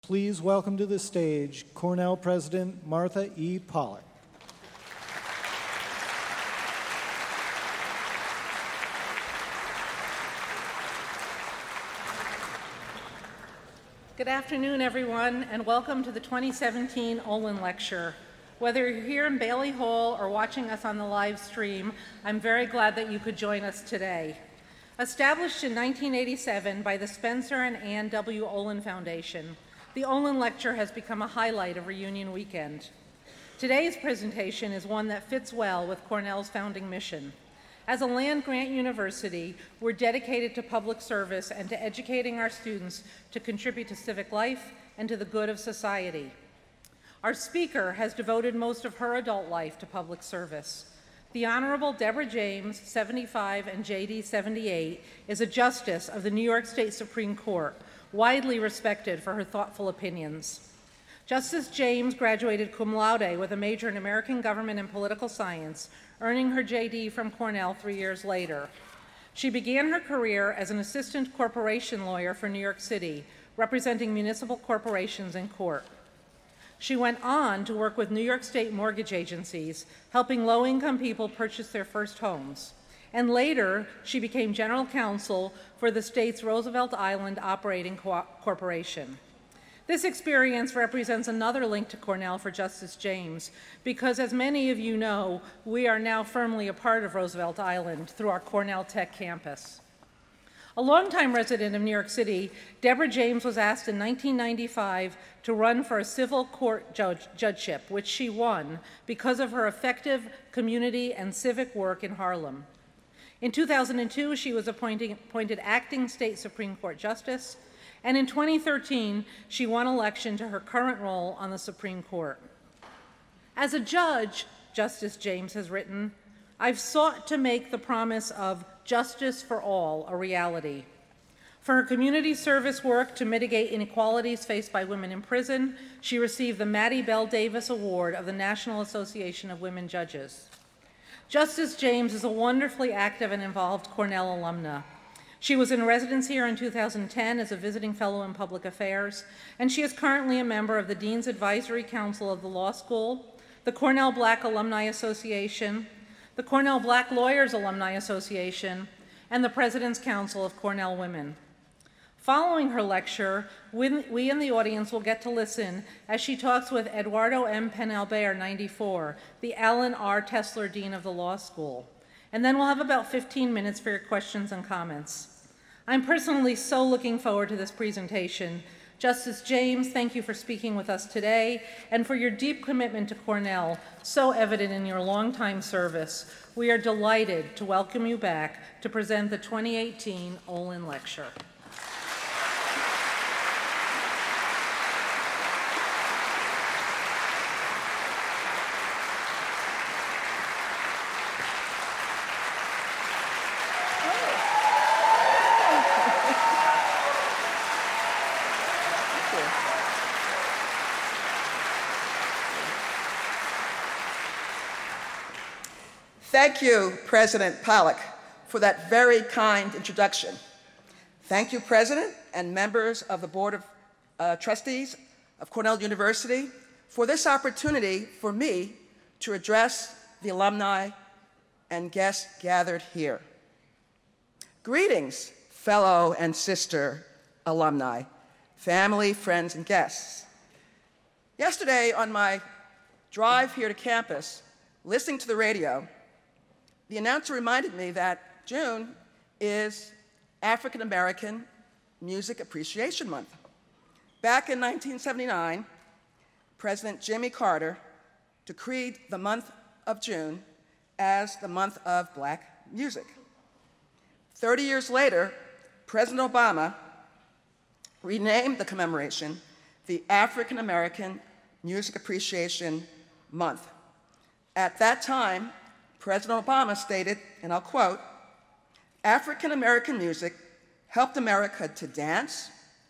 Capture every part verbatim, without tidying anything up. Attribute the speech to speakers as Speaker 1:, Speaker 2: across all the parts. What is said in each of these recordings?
Speaker 1: Please welcome to the stage Cornell President Martha E. Pollack.
Speaker 2: Good afternoon, everyone, and welcome to the twenty seventeen Olin Lecture. Whether you're here in Bailey Hall or watching us on the live stream, I'm very glad that you could join us today. Established in nineteen eighty-seven by the Spencer and Ann W. Olin Foundation, the Olin Lecture has become a highlight of Reunion Weekend. Today's presentation is one that fits well with Cornell's founding mission. As a land-grant university, we're dedicated to public service and to educating our students to contribute to civic life and to the good of society. Our speaker has devoted most of her adult life to public service. The Honorable Deborah James, seventy-five, and J D, seventy-eight, is a justice of the New York State Supreme Court, widely respected for her thoughtful opinions. Justice James graduated cum laude with a major in American government and political science, earning her J D from Cornell three years later. She began her career as an assistant corporation lawyer for New York City, representing municipal corporations in court. She went on to work with New York State mortgage agencies, helping low-income people purchase their first homes. And later, she became general counsel for the state's Roosevelt Island Operating Co- Corporation. This experience represents another link to Cornell for Justice James, because as many of you know, we are now firmly a part of Roosevelt Island through our Cornell Tech campus. A longtime resident of New York City, Deborah James was asked in nineteen ninety-five to run for a civil court judge, judgeship, which she won because of her effective community and civic work in Harlem. In two thousand two, she was appointed, appointed acting state Supreme Court justice, and in twenty thirteen, she won election to her current role on the Supreme Court. As a judge, Justice James has written, I've sought to make the promise of justice for all a reality. For her community service work to mitigate inequalities faced by women in prison, she received the Maddie Bell Davis Award of the National Association of Women Judges. Justice James is a wonderfully active and involved Cornell alumna. She was in residence here in two thousand ten as a visiting fellow in public affairs, and she is currently a member of the Dean's Advisory Council of the Law School, the Cornell Black Alumni Association, the Cornell Black Lawyers Alumni Association, and the President's Council of Cornell Women. Following her lecture, we in the audience will get to listen as she talks with Eduardo M. Penalver, ninety-four, the Alan R. Tesler Dean of the Law School. And then we'll have about fifteen minutes for your questions and comments. I'm personally so looking forward to this presentation. Justice James, thank you for speaking with us today and for your deep commitment to Cornell, so evident in your longtime service. We are delighted to welcome you back to present the twenty eighteen Olin Lecture.
Speaker 3: Thank you, President Pollack, for that very kind introduction. Thank you, President and members of the Board of uh, Trustees of Cornell University, for this opportunity for me to address the alumni and guests gathered here. Greetings, fellow and sister alumni, family, friends, and guests. Yesterday, on my drive here to campus, listening to the radio, the announcer reminded me that June is African American Music Appreciation Month. Back in nineteen seventy-nine, President Jimmy Carter decreed the month of June as the month of Black music. Thirty years later, President Obama renamed the commemoration the African American Music Appreciation Month. At that time, President Obama stated, and I'll quote, African American music helped America to dance,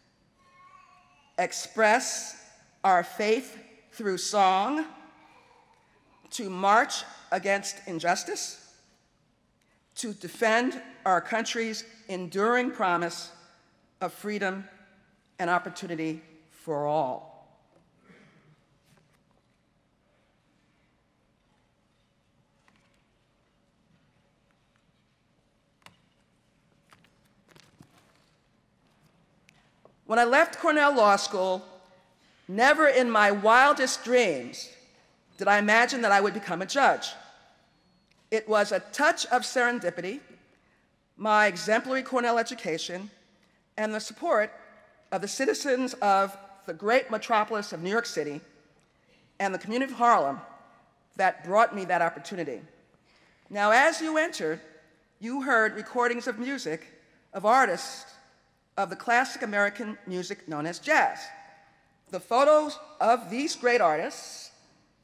Speaker 3: express our faith through song, to march against injustice, to defend our country's enduring promise of freedom and opportunity for all. When I left Cornell Law School, never in my wildest dreams did I imagine that I would become a judge. It was a touch of serendipity, my exemplary Cornell education, and the support of the citizens of the great metropolis of New York City and the community of Harlem that brought me that opportunity. Now, as you entered, you heard recordings of music of artists of the classic American music known as jazz. The photos of these great artists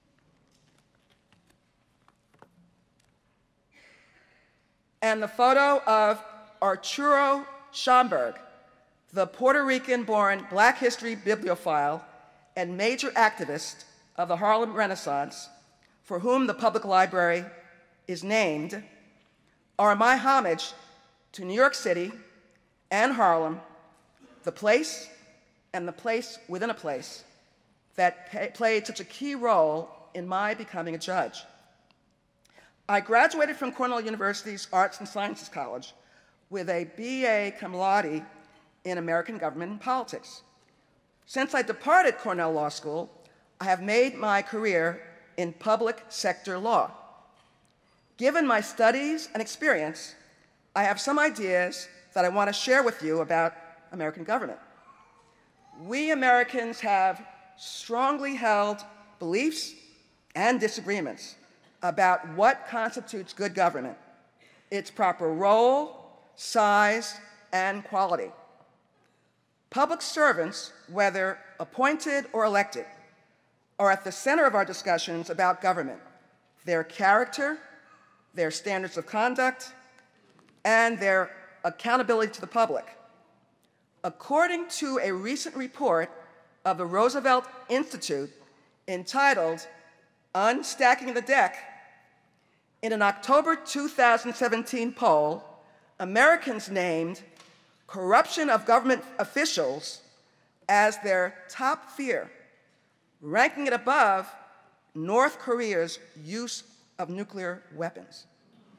Speaker 3: and the photo of Arturo Schomburg, the Puerto Rican-born Black history bibliophile and major activist of the Harlem Renaissance, for whom the public library is named, are my homage to New York City and Harlem, the place and the place within a place that pay, played such a key role in my becoming a judge. I graduated from Cornell University's Arts and Sciences College with a B A cum laude in American government and politics. Since I departed Cornell Law School, I have made my career in public sector law. Given my studies and experience, I have some ideas that I want to share with you about American government. We Americans have strongly held beliefs and disagreements about what constitutes good government, its proper role, size, and quality. Public servants, whether appointed or elected, are at the center of our discussions about government, their character, their standards of conduct, and their accountability to the public. According to a recent report of the Roosevelt Institute entitled Unstacking the Deck, in an October two thousand seventeen poll, Americans named corruption of government officials as their top fear, ranking it above North Korea's use of nuclear weapons.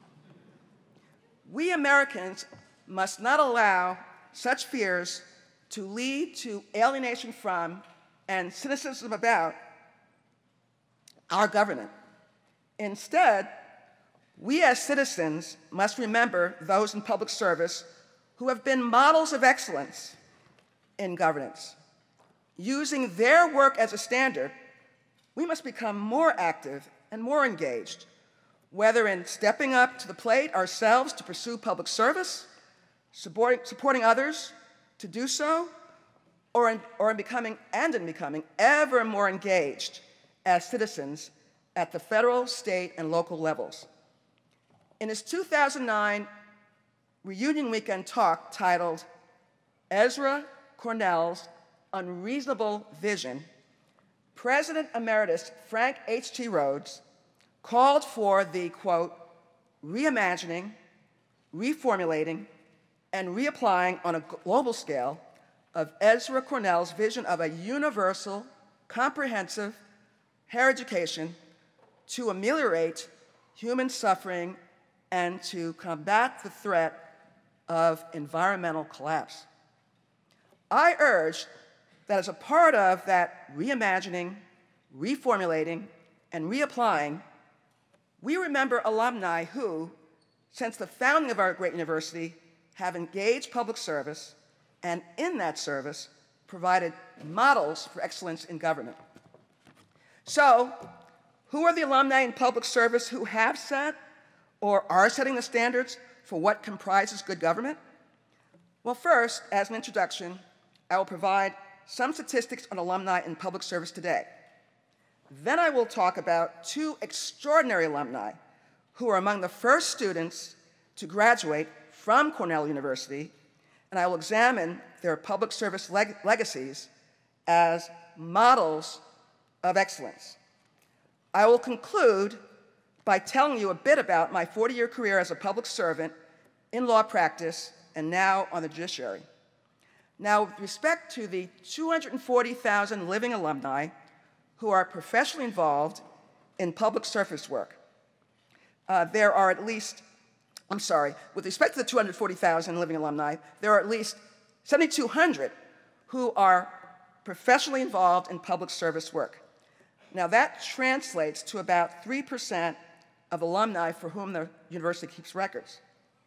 Speaker 3: We Americans must not allow such fears to lead to alienation from and cynicism about our government. Instead, we as citizens must remember those in public service who have been models of excellence in governance. Using their work as a standard, we must become more active and more engaged, whether in stepping up to the plate ourselves to pursue public service, supporting, supporting others to do so, or in, or in becoming and in becoming ever more engaged as citizens at the federal, state, and local levels. In his two thousand nine reunion weekend talk titled Ezra Cornell's Unreasonable Vision, President Emeritus Frank H T Rhodes called for the, quote, reimagining, reformulating, and reapplying on a global scale of Ezra Cornell's vision of a universal, comprehensive higher education to ameliorate human suffering and to combat the threat of environmental collapse. I urge that as a part of that reimagining, reformulating, and reapplying, we remember alumni who, since the founding of our great university, have engaged public service and in that service provided models for excellence in government. So, who are the alumni in public service who have set or are setting the standards for what comprises good government? Well, first, as an introduction, I will provide some statistics on alumni in public service today. Then I will talk about two extraordinary alumni who are among the first students to graduate from Cornell University, and I will examine their public service leg- legacies as models of excellence. I will conclude by telling you a bit about my forty-year career as a public servant in law practice and now on the judiciary. Now, with respect to the two hundred forty thousand living alumni who are professionally involved in public service work, uh, there are at least, I'm sorry, with respect to the two hundred forty thousand living alumni, there are at least seven thousand two hundred who are professionally involved in public service work. Now, that translates to about three percent of alumni for whom the university keeps records.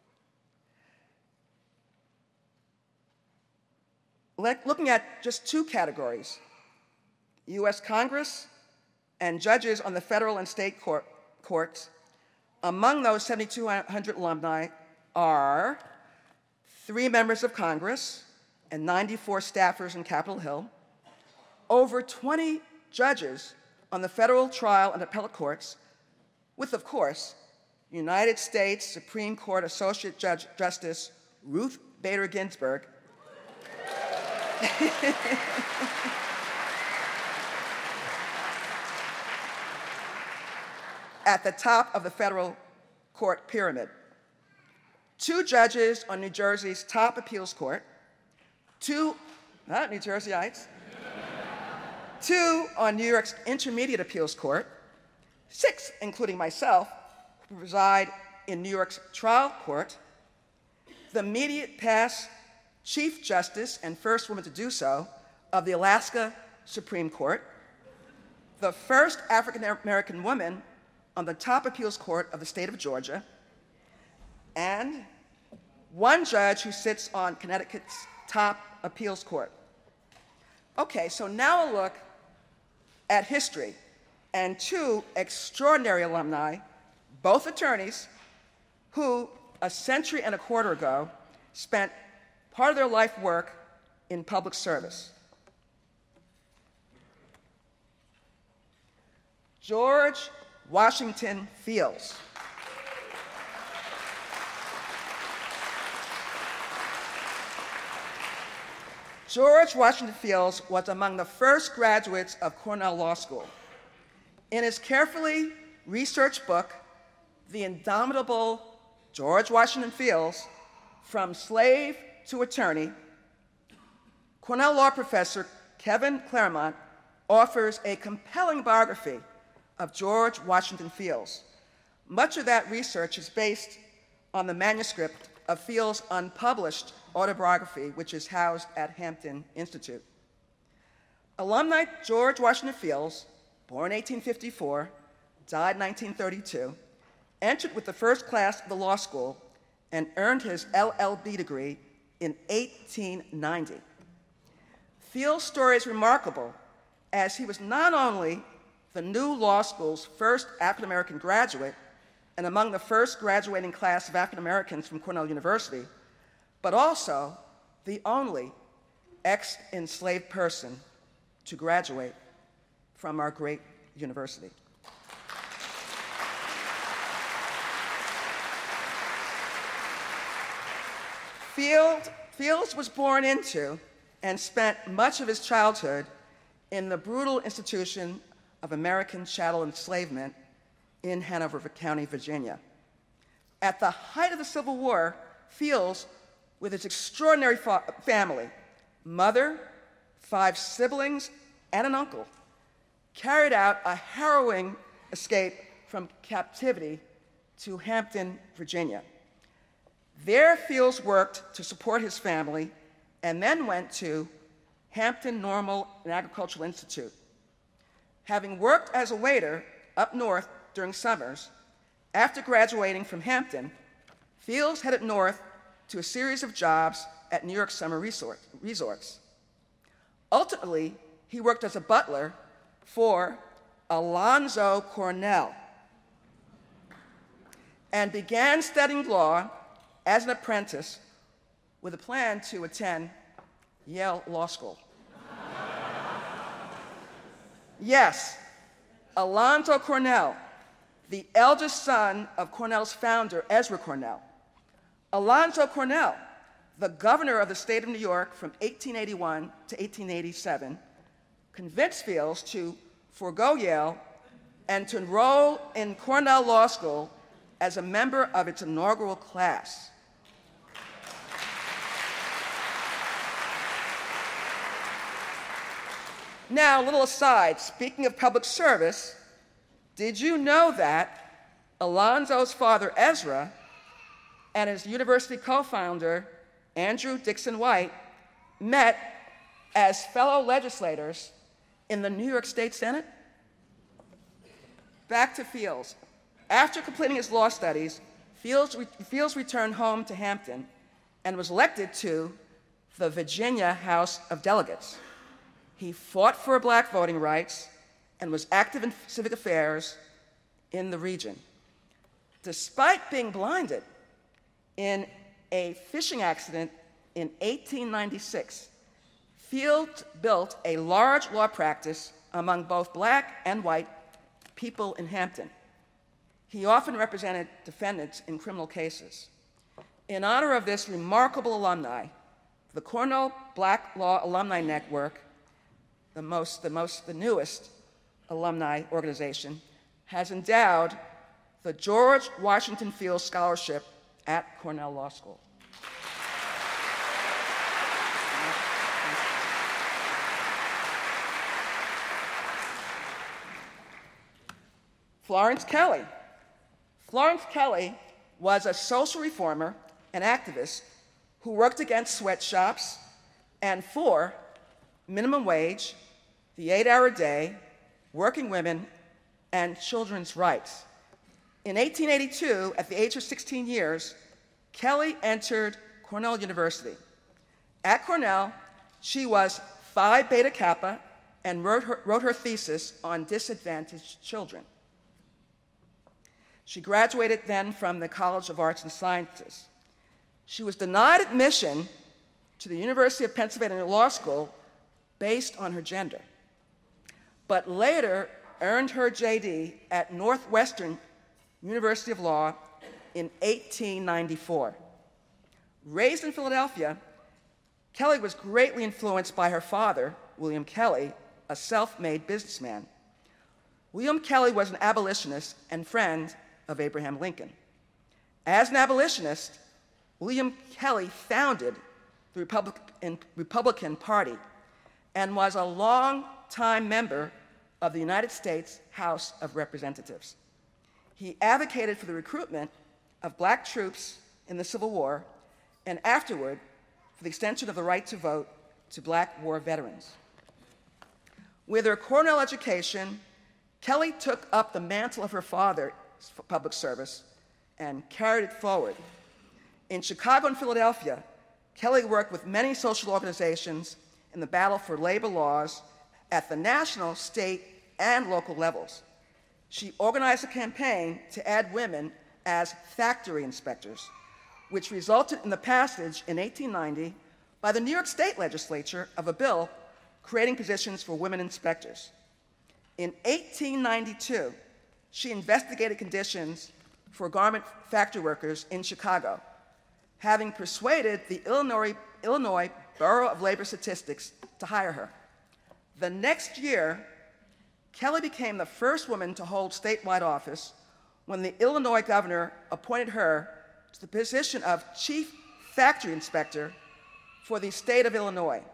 Speaker 3: Looking at just two categories, U S Congress and judges on the federal and state court, courts, among those seven thousand two hundred alumni are three members of Congress and ninety-four staffers in Capitol Hill, over twenty judges on the federal trial and appellate courts, with, of course, United States Supreme Court Associate Judge Justice Ruth Bader Ginsburg, at the top of the federal court pyramid. Two judges on New Jersey's top appeals court, two, not New Jerseyites, two on New York's intermediate appeals court, six, including myself, who reside in New York's trial court, the immediate past Chief Justice and first woman to do so of the Alaska Supreme Court, the first African-American woman on the top appeals court of the state of Georgia, and one judge who sits on Connecticut's top appeals court. Okay, so now a look at history and two extraordinary alumni, both attorneys, who a century and a quarter ago spent part of their life work in public service. George Washington Fields. George Washington Fields was among the first graduates of Cornell Law School. In his carefully researched book, The Indomitable George Washington Fields, From Slave to Attorney, Cornell Law professor Kevin Claremont offers a compelling biography of George Washington Fields. Much of that research is based on the manuscript of Fields' unpublished autobiography, which is housed at Hampton Institute. Alumni George Washington Fields, born eighteen fifty-four, died nineteen thirty-two, entered with the first class of the law school and earned his L L B degree in eighteen ninety. Fields' story is remarkable, as he was not only the new law school's first African-American graduate and among the first graduating class of African-Americans from Cornell University, but also the only ex-enslaved person to graduate from our great university. Field, Fields was born into and spent much of his childhood in the brutal institution of American chattel enslavement in Hanover County, Virginia. At the height of the Civil War, Fields, with his extraordinary fa- family, mother, five siblings, and an uncle, carried out a harrowing escape from captivity to Hampton, Virginia. There, Fields worked to support his family and then went to Hampton Normal and Agricultural Institute. Having worked as a waiter up north during summers, after graduating from Hampton, Fields headed north to a series of jobs at New York summer resort, resorts. Ultimately, he worked as a butler for Alonzo Cornell and began studying law as an apprentice with a plan to attend Yale Law School. Yes, Alonzo Cornell, the eldest son of Cornell's founder, Ezra Cornell. Alonzo Cornell, the governor of the state of New York from eighteen eighty-one to eighteen eighty-seven, convinced Fields to forego Yale and to enroll in Cornell Law School as a member of its inaugural class. Now, a little aside, speaking of public service, did you know that Alonzo's father, Ezra, and his university co-founder, Andrew Dixon White, met as fellow legislators in the New York State Senate? Back to Fields. After completing his law studies, Fields, re- Fields returned home to Hampton and was elected to the Virginia House of Delegates. He fought for black voting rights and was active in civic affairs in the region. Despite being blinded in a fishing accident in eighteen ninety-six, Fields built a large law practice among both black and white people in Hampton. He often represented defendants in criminal cases. In honor of this remarkable alumni, the Cornell Black Law Alumni Network, the most, the most, the newest alumni organization, has endowed the George Washington Fields Scholarship at Cornell Law School. Florence Kelley. Florence Kelley was a social reformer and activist who worked against sweatshops and for minimum wage, the eight-hour day, working women, and children's rights. In eighteen eighty-two, at the age of sixteen years, Kelley entered Cornell University. At Cornell, she was Phi Beta Kappa and wrote her, wrote her thesis on disadvantaged children. She graduated then from the College of Arts and Sciences. She was denied admission to the University of Pennsylvania Law School based on her gender, but later earned her J D at Northwestern University of Law in eighteen ninety-four. Raised in Philadelphia, Kelley was greatly influenced by her father, William Kelley, a self-made businessman. William Kelley was an abolitionist and friend of Abraham Lincoln. As an abolitionist, William Kelley founded the Republican, Republican Party and was a long-time member of the United States House of Representatives. He advocated for the recruitment of black troops in the Civil War and afterward for the extension of the right to vote to black war veterans. With her Cornell education, Kelley took up the mantle of her father's public service and carried it forward. In Chicago and Philadelphia, Kelley worked with many social organizations in the battle for labor laws at the national, state, and local levels. She organized a campaign to add women as factory inspectors, which resulted in the passage in eighteen ninety by the New York State Legislature of a bill creating positions for women inspectors. In eighteen ninety-two, she investigated conditions for garment factory workers in Chicago, having persuaded the Illinois, Illinois Bureau of Labor Statistics to hire her. The next year, Kelley became the first woman to hold statewide office when the Illinois governor appointed her to the position of chief factory inspector for the state of Illinois.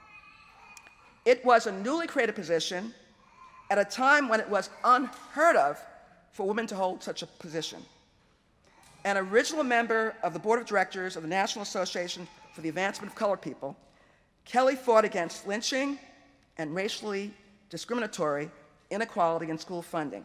Speaker 3: It was a newly created position at a time when it was unheard of for women to hold such a position. An original member of the board of directors of the National Association for the Advancement of Colored People, Kelley fought against lynching and racially discriminatory inequality in school funding.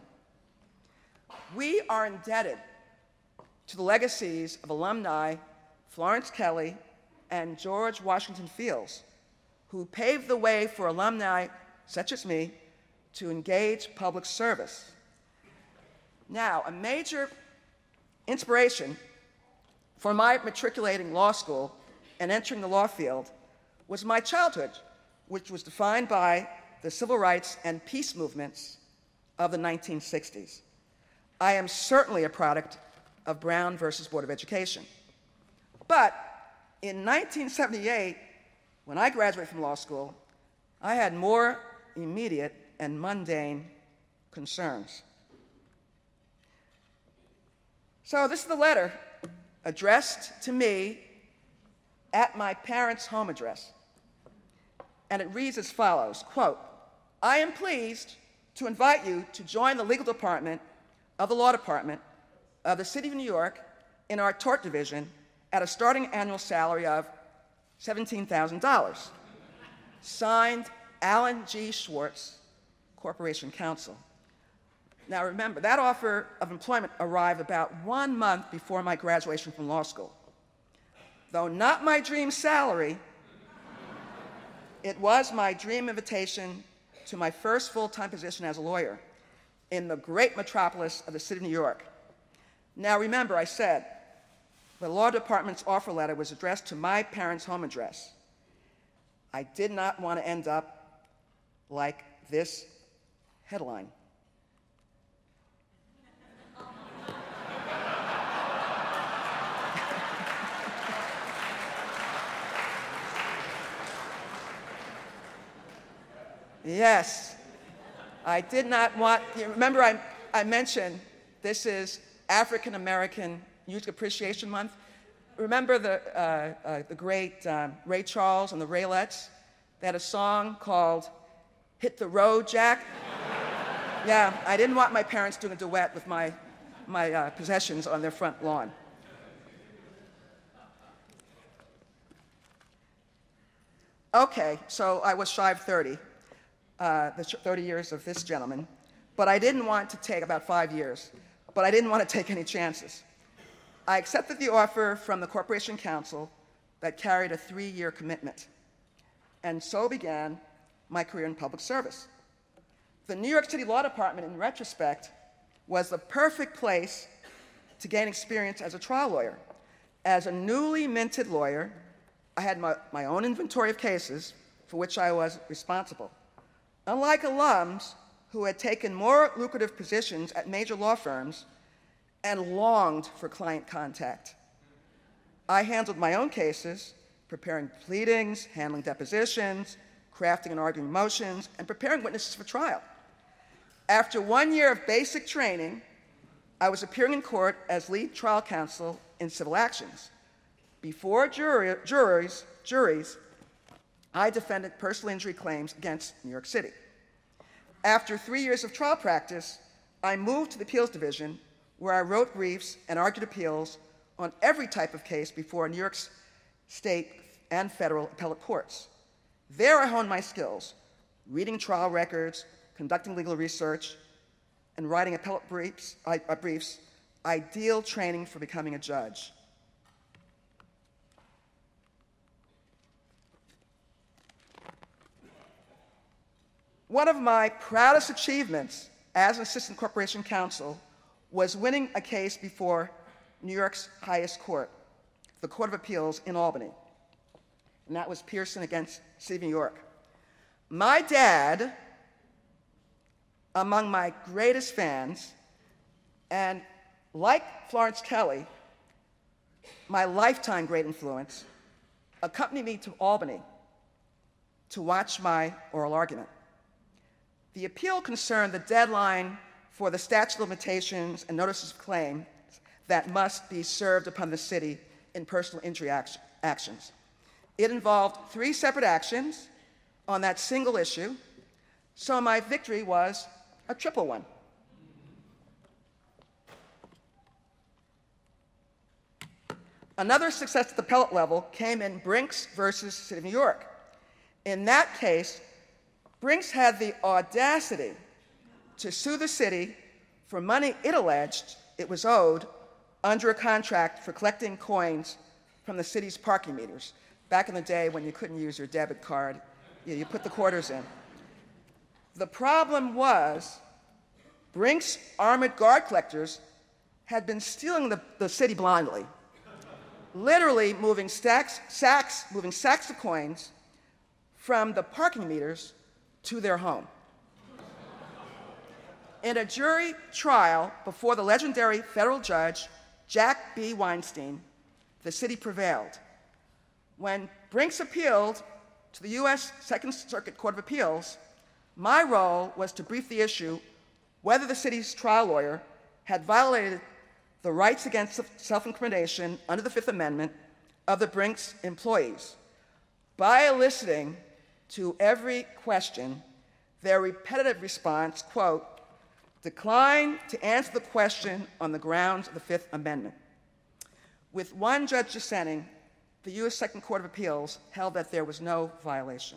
Speaker 3: We are indebted to the legacies of alumni Florence Kelley and George Washington Fields, who paved the way for alumni such as me to engage public service. Now, a major inspiration for my matriculating law school and entering the law field was my childhood, which was defined by the civil rights and peace movements of the nineteen sixties. I am certainly a product of Brown versus Board of Education. But in nineteen seventy-eight, when I graduated from law school, I had more immediate and mundane concerns. So this is the letter addressed to me at my parents' home address. And it reads as follows, quote, I am pleased to invite you to join the legal department of the law department of the City of New York in our tort division at a starting annual salary of seventeen thousand dollars. Signed, Alan G. Schwartz, Corporation Counsel. Now remember, that offer of employment arrived about one month before my graduation from law school. Though not my dream salary, it was my dream invitation to my first full-time position as a lawyer in the great metropolis of the City of New York. Now remember, I said the law department's offer letter was addressed to my parents' home address. I did not want to end up like this headline. Yes, I did not want, you remember I, I mentioned this is African American Youth Appreciation Month. Remember the, uh, uh, the great um, Ray Charles and the Raylettes? They had a song called Hit the Road, Jack. Yeah, I didn't want my parents doing a duet with my, my uh, possessions on their front lawn. Okay, so I was shy of thirty. Uh, the thirty years of this gentleman, but I didn't want to take about five years, but I didn't want to take any chances. I accepted the offer from the Corporation Counsel that carried a three-year commitment, and so began my career in public service. The New York City Law Department, in retrospect, was the perfect place to gain experience as a trial lawyer. As a newly minted lawyer, I had my, my own inventory of cases for which I was responsible. Unlike alums who had taken more lucrative positions at major law firms and longed for client contact, I handled my own cases, preparing pleadings, handling depositions, crafting and arguing motions, and preparing witnesses for trial. After one year of basic training, I was appearing in court as lead trial counsel in civil actions. Before jury, juries, juries, I defended personal injury claims against New York City. After three years of trial practice, I moved to the appeals division, where I wrote briefs and argued appeals on every type of case before New York State and federal appellate courts. There I honed my skills, reading trial records, conducting legal research, and writing appellate briefs, uh, briefs, ideal training for becoming a judge. One of my proudest achievements as an assistant corporation counsel was winning a case before New York's highest court, the Court of Appeals in Albany. And that was Pearson against City of New York. My dad, among my greatest fans, and like Florence Kelly, my lifetime great influence, accompanied me to Albany to watch my oral argument. The appeal concerned the deadline for the statute of limitations and notices of claim that must be served upon the city in personal injury act actions. It involved three separate actions on that single issue, so my victory was a triple one. Another success at the appellate level came in Brinks versus City of New York. In that case, Brinks had the audacity to sue the city for money it alleged it was owed under a contract for collecting coins from the city's parking meters. Back in the day when you couldn't use your debit card, you, you put the quarters in. The problem was Brinks' armored guard collectors had been stealing the, the city blindly, literally moving stacks, sacks, moving sacks of coins from the parking meters to their home. In a jury trial before the legendary federal judge, Jack B. Weinstein, the city prevailed. When Brinks appealed to the U S Second Circuit Court of Appeals, my role was to brief the issue whether the city's trial lawyer had violated the rights against self-incrimination under the Fifth Amendment of the Brinks employees by eliciting to every question their repetitive response, quote, declined to answer the question on the grounds of the Fifth Amendment. With one judge dissenting, the U S Second Court of Appeals held that there was no violation.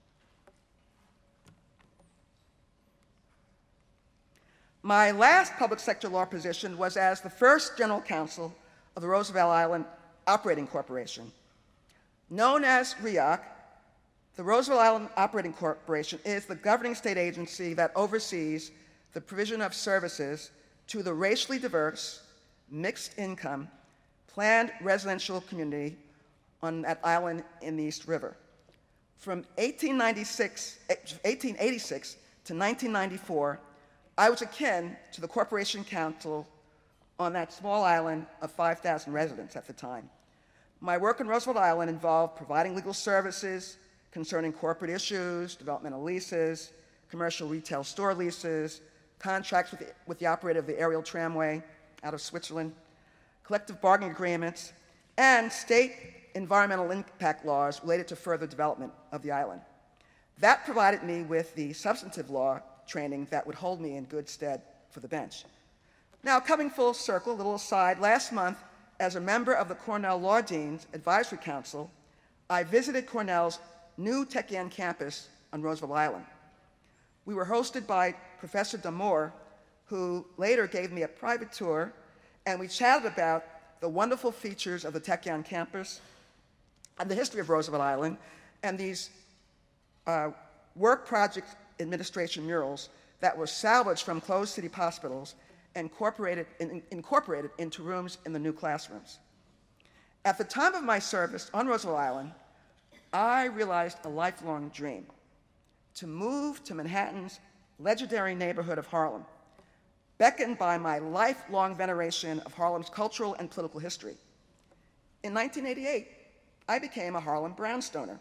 Speaker 3: My last public sector law position was as the first general counsel of the Roosevelt Island Operating Corporation. Known as R I O C, the Roosevelt Island Operating Corporation is the governing state agency that oversees the provision of services to the racially diverse, mixed income, planned residential community on that island in the East River. From eighteen ninety-six, eighteen eighty-six to nineteen ninety-four, I was akin to the Corporation Counsel on that small island of five thousand residents at the time. My work on Roosevelt Island involved providing legal services concerning corporate issues, developmental leases, commercial retail store leases, contracts with the, with the operator of the aerial tramway out of Switzerland, collective bargaining agreements, and state environmental impact laws related to further development of the island. That provided me with the substantive law training that would hold me in good stead for the bench. Now, coming full circle, a little aside, last month, as a member of the Cornell Law Dean's Advisory Council, I visited Cornell's new Tech-Yan campus on Roosevelt Island. We were hosted by Professor Damore, who later gave me a private tour, and we chatted about the wonderful features of the Tech-Yan campus and the history of Roosevelt Island, and these uh, work project administration murals that were salvaged from closed city hospitals and incorporated, in, incorporated into rooms in the new classrooms. At the time of my service on Roosevelt Island, I realized a lifelong dream: to move to Manhattan's legendary neighborhood of Harlem, beckoned by my lifelong veneration of Harlem's cultural and political history. In nineteen eighty-eight, I became a Harlem brownstoner.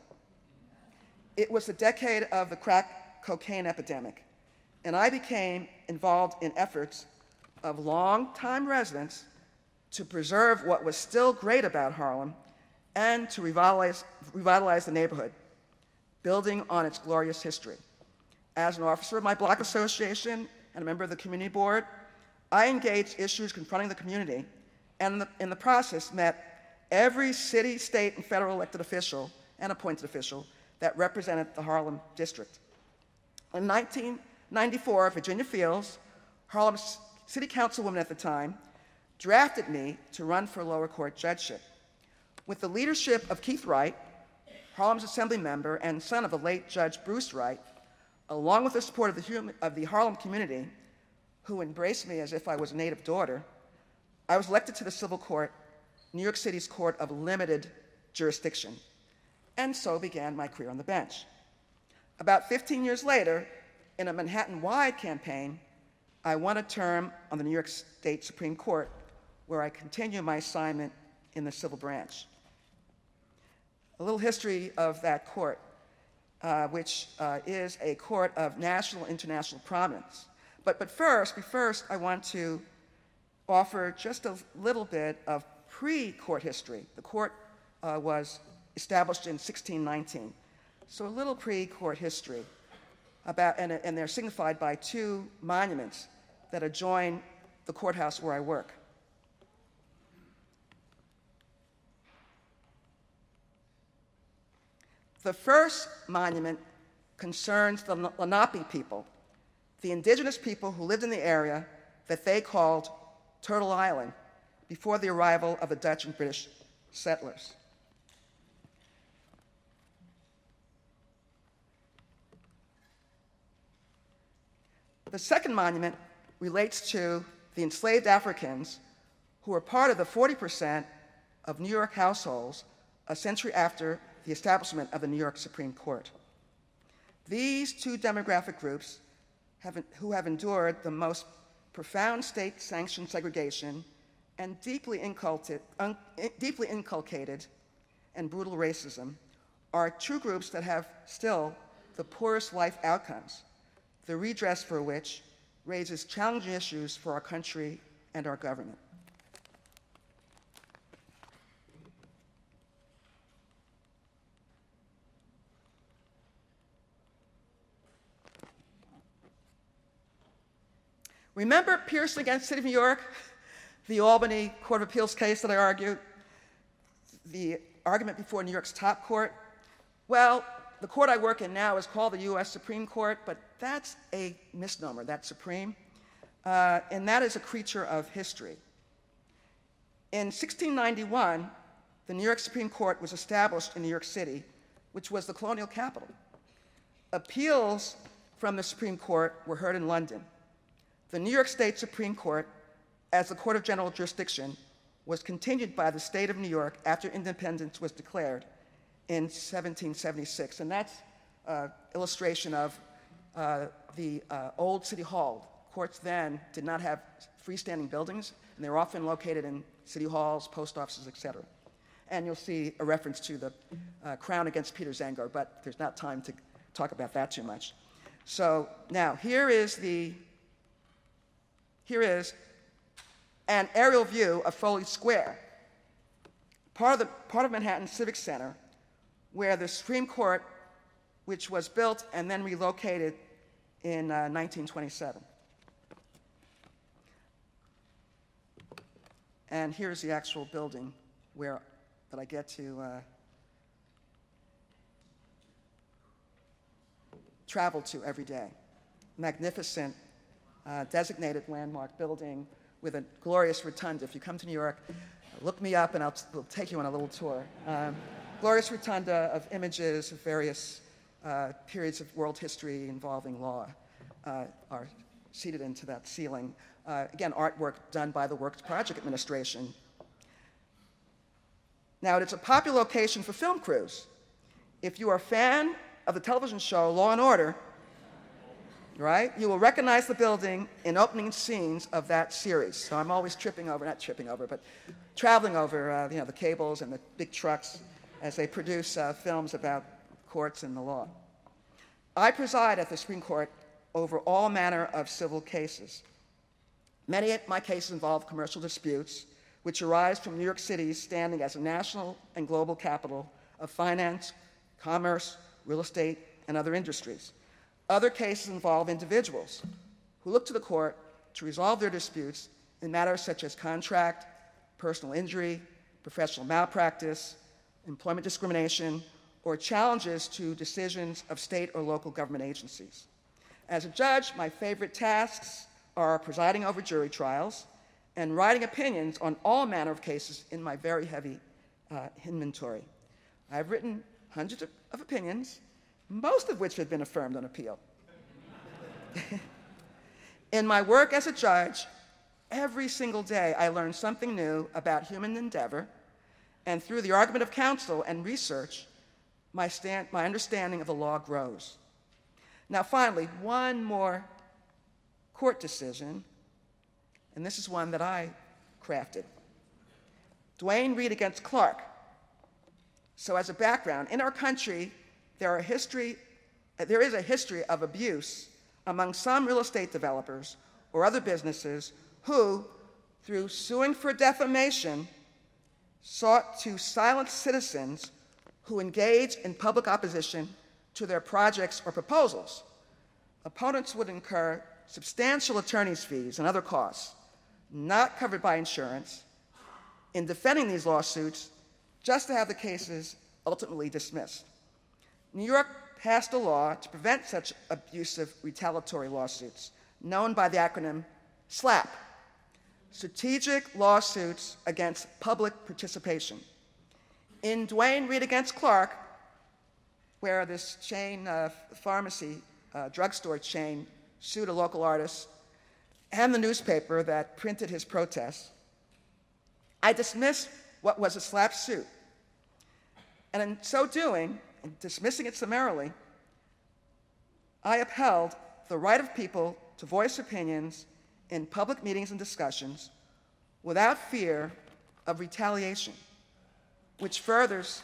Speaker 3: It was the decade of the crack cocaine epidemic, and I became involved in efforts of longtime residents to preserve what was still great about Harlem and to revitalize, revitalize the neighborhood, building on its glorious history. As an officer of my block association and a member of the community board, I engaged issues confronting the community, and in the, in the process met every city, state, and federal elected official and appointed official that represented the Harlem district. In nineteen ninety-four, Virginia Fields, Harlem's city councilwoman at the time, drafted me to run for lower court judgeship. With the leadership of Keith Wright, Harlem's assembly member and son of the late Judge Bruce Wright, along with the support of the, human, of the Harlem community, who embraced me as if I was a native daughter, I was elected to the civil court, New York City's court of limited jurisdiction, and so began my career on the bench. About fifteen years later, in a Manhattan-wide campaign, I won a term on the New York State Supreme Court, where I continue my assignment in the civil branch. A little history of that court, uh, which uh, is a court of national and international prominence. But, but first, first, I want to offer just a little bit of pre-court history. The court uh, was established in sixteen nineteen, so a little pre-court history about, and, and they're signified by two monuments that adjoin the courthouse where I work. The first monument concerns the Lenape people, the indigenous people who lived in the area that they called Turtle Island before the arrival of the Dutch and British settlers. The second monument relates to the enslaved Africans who were part of the forty percent of New York households a century after the establishment of the New York Supreme Court. These two demographic groups have, who have endured the most profound state-sanctioned segregation and deeply inculcated, un, deeply inculcated and brutal racism are two groups that have still the poorest life outcomes, the redress for which raises challenging issues for our country and our government. Remember Pearson against City of New York, the Albany Court of Appeals case that I argued, the argument before New York's top court? Well, the court I work in now is called the U S Supreme Court, but that's a misnomer, that's Supreme, uh, and that is a creature of history. In sixteen ninety-one, the New York Supreme Court was established in New York City, which was the colonial capital. Appeals from the Supreme Court were heard in London. The New York State Supreme Court, as the court of general jurisdiction, was continued by the state of New York after independence was declared in seventeen seventy-six. And that's an illustration of uh, the uh, old City Hall. Courts then did not have freestanding buildings, and they were often located in city halls, post offices, et cetera. And you'll see a reference to the uh, Crown against Peter Zenger, but there's not time to talk about that too much. So now, here is the, here is an aerial view of Foley Square, part of, the, part of Manhattan Civic Center, where the Supreme Court, which was built and then relocated in uh, nineteen twenty-seven. And here's the actual building where that I get to uh, travel to every day. Magnificent, uh, designated landmark building with a glorious rotunda. If you come to New York, look me up and I'll we'll take you on a little tour. Um, glorious rotunda of images of various uh, periods of world history involving law uh, are seated into that ceiling. Uh, again, artwork done by the Works Project Administration. Now, it's a popular location for film crews. If you are a fan of the television show Law and Order, right, you will recognize the building in opening scenes of that series. So I'm always tripping over, not tripping over, but traveling over uh, you know, the cables and the big trucks as they produce uh, films about courts and the law. I preside at the Supreme Court over all manner of civil cases. Many of my cases involve commercial disputes, which arise from New York City's standing as a national and global capital of finance, commerce, real estate, and other industries. Other cases involve individuals who look to the court to resolve their disputes in matters such as contract, personal injury, professional malpractice, employment discrimination, or challenges to decisions of state or local government agencies. As a judge, my favorite tasks are presiding over jury trials and writing opinions on all manner of cases in my very heavy uh, inventory. I've written hundreds of, of opinions, most of which have been affirmed on appeal. In my work as a judge, every single day I learn something new about human endeavor, and through the argument of counsel and research, my, stand, my understanding of the law grows. Now finally, one more court decision, and this is one that I crafted. Duane Reade against Clark. So as a background, in our country, there, are history, there is a history of abuse among some real estate developers or other businesses who, through suing for defamation, sought to silence citizens who engage in public opposition to their projects or proposals. Opponents would incur substantial attorney's fees and other costs not covered by insurance in defending these lawsuits just to have the cases ultimately dismissed. New York passed a law to prevent such abusive retaliatory lawsuits, known by the acronym SLAPP, Strategic Lawsuits Against Public Participation. In Duane Reade against Clark, where this chain uh, pharmacy, uh, drugstore chain, sued a local artist and the newspaper that printed his protests, I dismissed what was a SLAPP suit. And in so doing, in dismissing it summarily, I upheld the right of people to voice opinions in public meetings and discussions without fear of retaliation, which furthers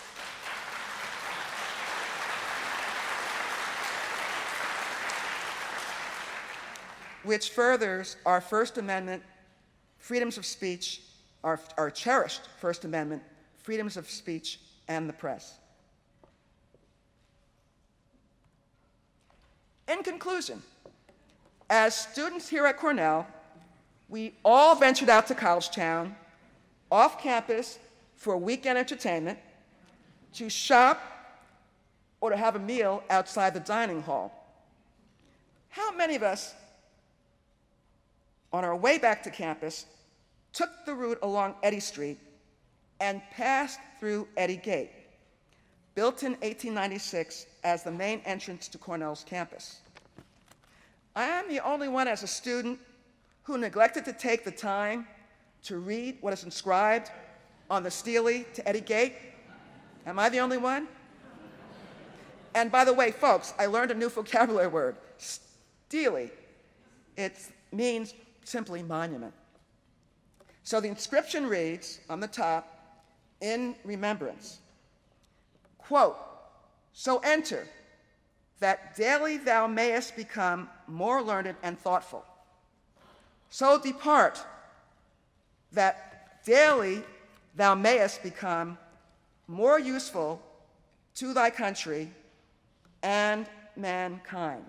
Speaker 3: which furthers our First Amendment freedoms of speech, our, our cherished First Amendment freedoms of speech and the press. In conclusion, As students here at Cornell, we all ventured out to College Town, off campus for weekend entertainment, to shop or to have a meal outside the dining hall. How many of us, on our way back to campus, took the route along Eddy Street and passed through Eddy Gate, built in eighteen ninety-six as the main entrance to Cornell's campus? I am the only one as a student who neglected to take the time to read what is inscribed on the stele to Eddy Gate. Am I the only one? And by the way, folks, I learned a new vocabulary word, stele. It means simply monument. So the inscription reads on the top, in remembrance, quote, "So enter, that daily thou mayest become more learned and thoughtful. So depart, that daily thou mayest become more useful to thy country and mankind."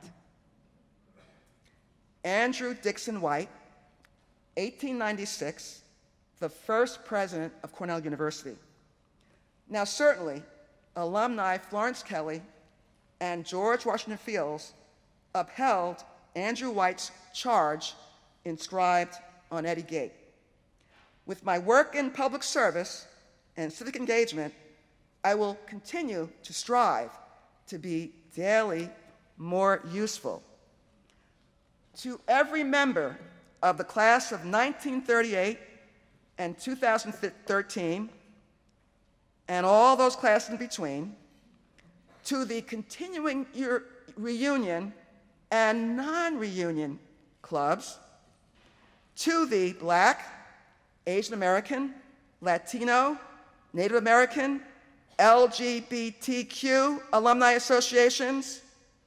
Speaker 3: Andrew Dixon White, eighteen ninety-six, the first president of Cornell University. Now, certainly, alumni Florence Kelley and George Washington Fields upheld Andrew White's charge inscribed on Eddy Gate. With my work in public service and civic engagement, I will continue to strive to be daily more useful. To every member of the class of nineteen thirty-eight and two thousand thirteen, and all those classes in between, to the continuing year reunion and non-reunion clubs, to the Black, Asian American, Latino, Native American, L G B T Q alumni associations,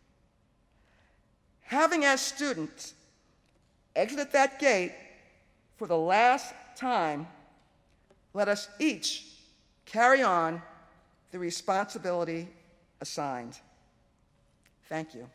Speaker 3: having as students exited that gate for the last time, let us each carry on the responsibility assigned. Thank you.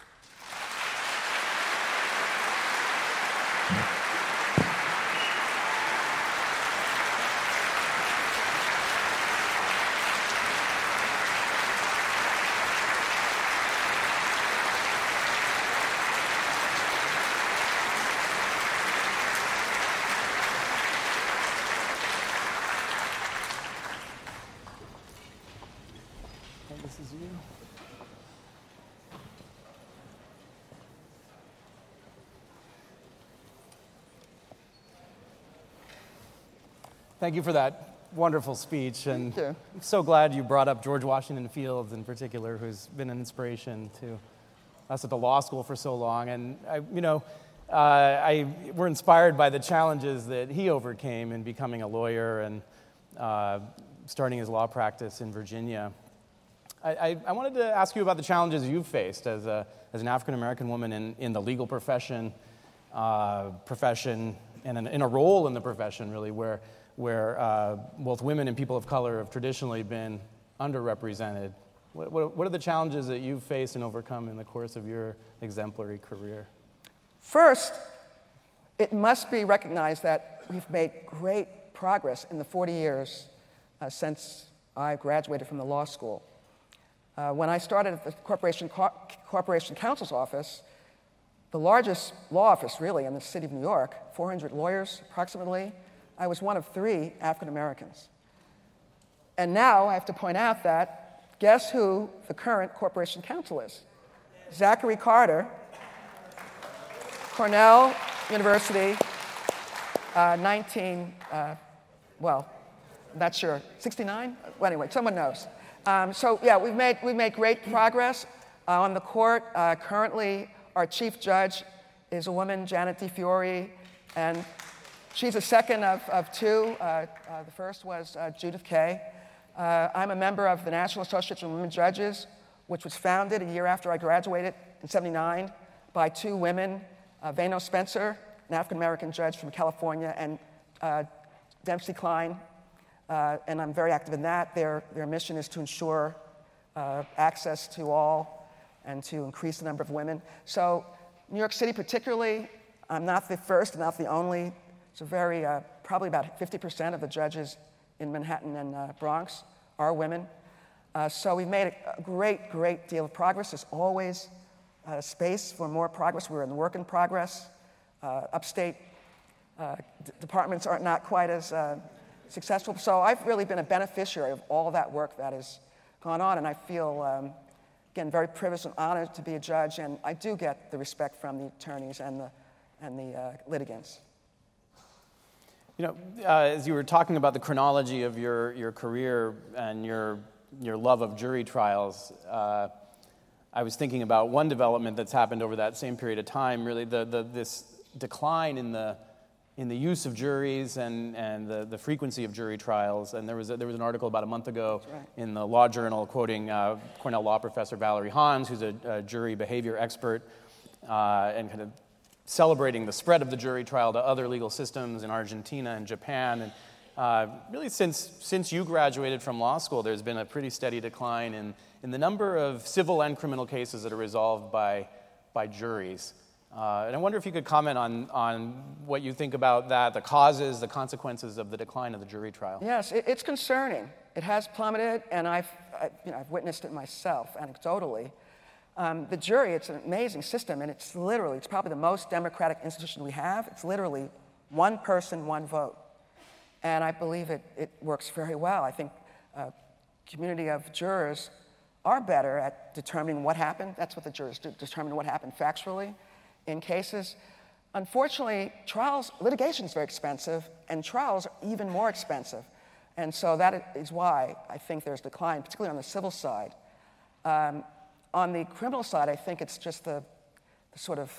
Speaker 4: This is you. Thank you for that wonderful speech, and
Speaker 3: Thank you.
Speaker 4: I'm so glad you brought up George Washington Fields in particular, who's been an inspiration to us at the law school for so long. And I, you know, uh, I we're inspired by the challenges that he overcame in becoming a lawyer and uh, starting his law practice in Virginia. I, I, I wanted to ask you about the challenges you've faced as a as an African American woman in, in the legal profession, uh, profession, and in, in a role in the profession, really, where where uh, both women and people of color have traditionally been underrepresented. What, what, what are the challenges that you've faced and overcome in the course of your exemplary career?
Speaker 3: First, it must be recognized that we've made great progress in the forty years uh, since I graduated from the law school. Uh, when I started at the Corporation, Co- Corporation Counsel's office, the largest law office really in the city of New York, four hundred lawyers approximately, I was one of three African Americans. And now I have to point out that guess who the current Corporation Counsel is? Zachary Carter, Cornell University, uh, nineteen, uh, well, I'm not sure, sixty-nine? Well, anyway, someone knows. Um, so yeah, we've made, we've made great progress uh, on the court. Uh, currently, our chief judge is a woman, Janet DiFiore, and she's a second of, of two. Uh, uh, the first was uh, Judith Kaye. Uh, I'm a member of the National Association of Women Judges, which was founded a year after I graduated in seventy-nine by two women, uh, Vano Spencer, an African-American judge from California, and uh, Dempsey Klein. Uh, and I'm very active in that. Their, their mission is to ensure uh, access to all and to increase the number of women. So New York City particularly, I'm not the first, not the only. It's a very, uh, probably about fifty percent of the judges in Manhattan and uh, Bronx are women. Uh, so we've made a great, great deal of progress. There's always uh, space for more progress. We're in the work in progress. Uh, upstate uh, d- departments are not quite as uh, successful. So I've really been a beneficiary of all that work that has gone on, and I feel, um, again, very privileged and honored to be a judge, and I do get the respect from the attorneys and the, and the uh, litigants.
Speaker 4: You know, uh, as you were talking about the chronology of your, your career and your, your love of jury trials, uh, I was thinking about one development that's happened over that same period of time, really the, the, this decline in the, in the use of juries and, and the, the frequency of jury trials. And there was, a, there was an article about a month ago
Speaker 3: right.
Speaker 4: in the Law Journal quoting uh, Cornell law professor Valerie Hans, who's a, a jury behavior expert, uh, and kind of celebrating the spread of the jury trial to other legal systems in Argentina and Japan. And uh, really since, since you graduated from law school, there's been a pretty steady decline in, in the number of civil and criminal cases that are resolved by, by juries. Uh, and I wonder if you could comment on, on what you think about that, the causes, the consequences of the decline of the jury trial.
Speaker 3: Yes, it, it's concerning. It has plummeted, and I've, I, you know, I've witnessed it myself anecdotally. Um, the jury, it's an amazing system, and it's literally, it's probably the most democratic institution we have. It's literally one person, one vote. And I believe it, it works very well. I think a community of jurors are better at determining what happened. That's what the jurors do, determine what happened factually in cases. Unfortunately, trials, litigation is very expensive, and trials are even more expensive. And so that is why I think there's decline, particularly on the civil side. Um, On the criminal side, I think it's just the, the sort of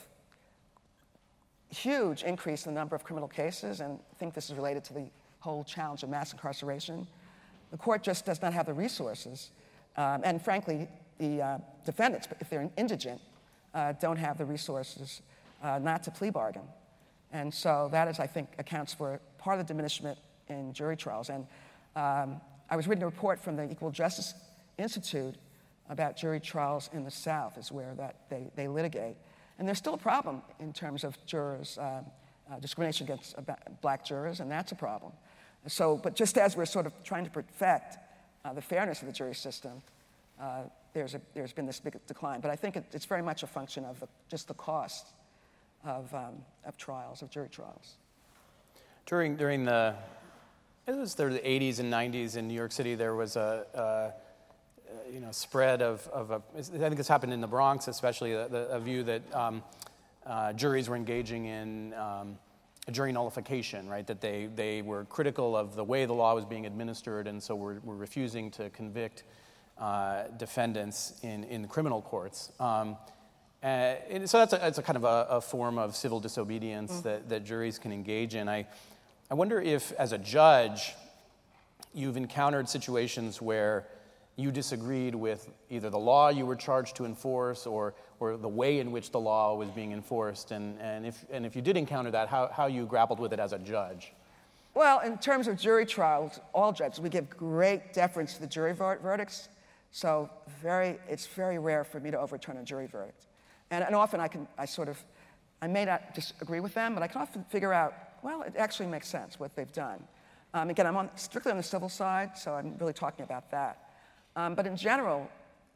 Speaker 3: huge increase in the number of criminal cases, and I think this is related to the whole challenge of mass incarceration. The court just does not have the resources, um, and frankly, the uh, defendants, if they're indigent, uh, don't have the resources uh, not to plea bargain. And so that is, I think, accounts for part of the diminishment in jury trials. And um, I was reading a report from the Equal Justice Institute about jury trials in the South, is where that they, they litigate. And there's still a problem in terms of jurors, um, uh, discrimination against uh, black jurors, and that's a problem. So, but just as we're sort of trying to perfect uh, the fairness of the jury system, uh, there's, a, there's been this big decline. But I think it, it's very much a function of the, just the cost of, um, of trials, of jury trials.
Speaker 4: During, during the, it was the eighties and nineties in New York City, there was a, a you know, spread of, of a, I think this happened in the Bronx especially, the, the, a view that um, uh, juries were engaging in um, a jury nullification, right? That they, they were critical of the way the law was being administered, and so were, were refusing to convict uh, defendants in, in the criminal courts. Um, and so that's a, that's a kind of a, a form of civil disobedience mm. that, that juries can engage in. I, I wonder if, as a judge, you've encountered situations where you disagreed with either the law you were charged to enforce or, or the way in which the law was being enforced, and, and, if, and if you did encounter that, how, how you grappled with it as a judge.
Speaker 3: Well, in terms of jury trials, all judges, we give great deference to the jury ver- verdicts, so very, it's very rare for me to overturn a jury verdict. And, and often I can, I sort of, I may not disagree with them, but I can often figure out, well, it actually makes sense what they've done. Um, again, I'm on, strictly on the civil side, so I'm really talking about that. Um, but in general,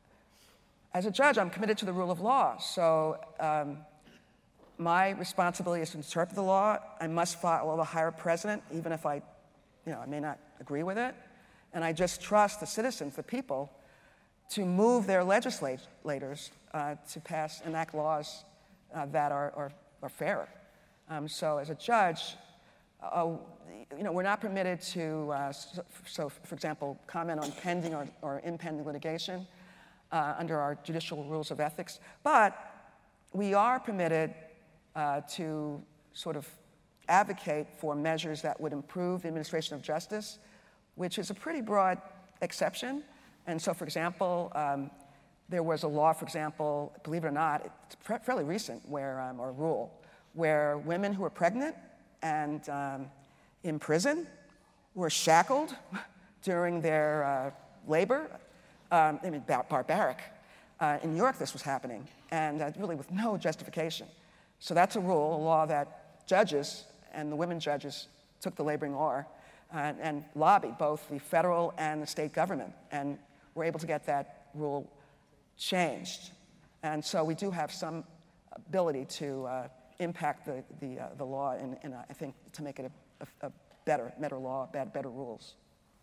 Speaker 3: as a judge, I'm committed to the rule of law. So um, my responsibility is to interpret the law. I must follow the higher precedent, even if I, you know, I may not agree with it. And I just trust the citizens, the people, to move their legislators uh, to pass, enact laws uh, that are, are, are fair. Um, so as a judge, uh, you know, we're not permitted to, uh, so, so, for example, comment on pending or, or impending litigation uh, under our judicial rules of ethics. But we are permitted uh, to sort of advocate for measures that would improve the administration of justice, which is a pretty broad exception. And so, for example, um, there was a law, for example, believe it or not, it's fairly recent, where, um, or a rule, where women who are pregnant and um, in prison were shackled during their uh, labor. Um, I mean, bar- barbaric. Uh, in New York, this was happening, and uh, really with no justification. So that's a rule, a law that judges and the women judges took the laboring oar and, and lobbied both the federal and the state government, and were able to get that rule changed. And so we do have some ability to uh, impact the, the, uh, the law, in, in a, I think, to make it a, a, a better, better law, better, better rules.